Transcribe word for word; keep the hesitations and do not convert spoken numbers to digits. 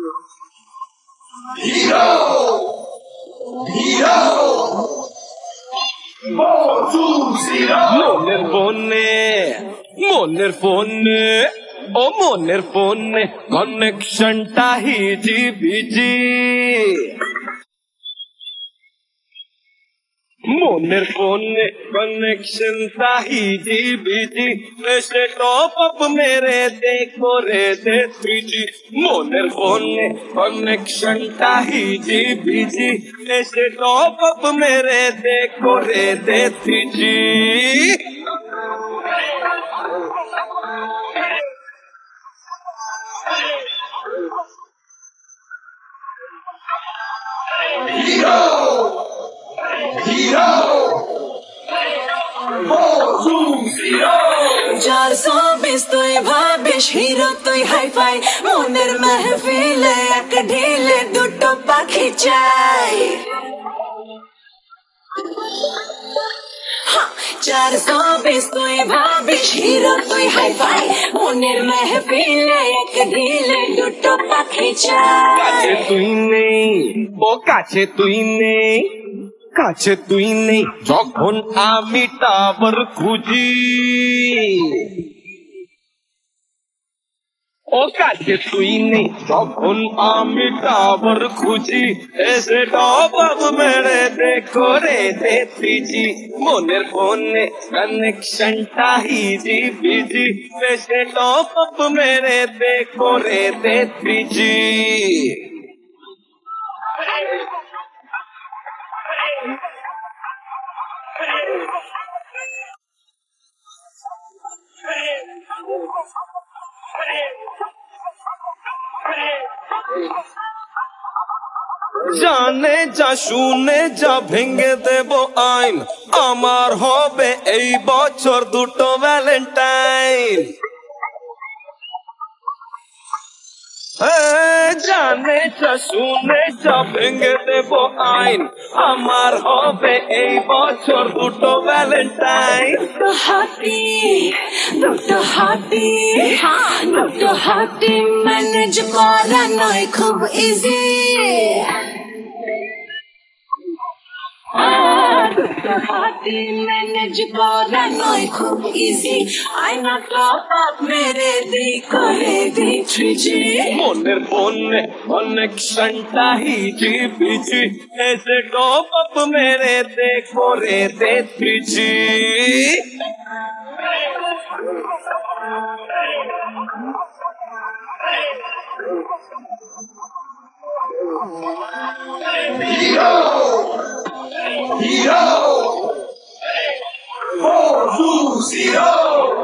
Hero! Hero! মনের ফোনে মনের ফোনে ও মনের ফোনে কানেকশনটা হিজি বিজি মনের ফোনে কানেকশনটা হিজি বিজি এসে টপ আপ মেরে দে করে দে থ্রি জি মনের ফোনে কানেকশনটা হিজি বিজি এসে টপ আপ মেরে দে করে দে থ্রি জি Hero! Hero! চার চব্বিশ তুই ভাবিস হিরো তুই হাই ফাই মনের মেহফিলে এক ঢিলে দুটো পাখি চাই চার চব্বিশ তুই ভাবিস হিরো তুই হাই ফাই মনের মেহফিলে এক ঢিলে দুটো পাখি চাই কাছে তুই নেই ও কাছে তুই নেই কাছে তুই নেই যখন আমি টাওয়ার খুঁজি ও কাছে তুই নেই যখন আমি টাওয়ার খুঁজি এসে টপ আপ মেরে দে করে দে থ্রি জি মনের ফোনে কানেকশনটা হিজি বিজি এসে টপ আপ মেরে দে করে দে থ্রি জি জানে যা শুনে যা ভেঙে দেব আইন আমার হবে এই বছর দুটো ভ্যালেন্টাইন জানে যা শুনে যা ভেঙে দেব আইন আমার হবে এই বছর দুটো ভ্যালেন্টাইন দুটো হাতি দুটো হাতি দুটো হাতি ম্যানেজ করা নয় খুব ইজি দুটো হাতি ম্যানেজ করা নয় খুব ইজি আয়না টপ আপ মেরে দি করে দি থ্রি জি মনের ফোনে কানেকশনটা হিজি বিজি এসে টপ আপ মেরে দে করে দে three G Hero! Hero! Four, two, zero!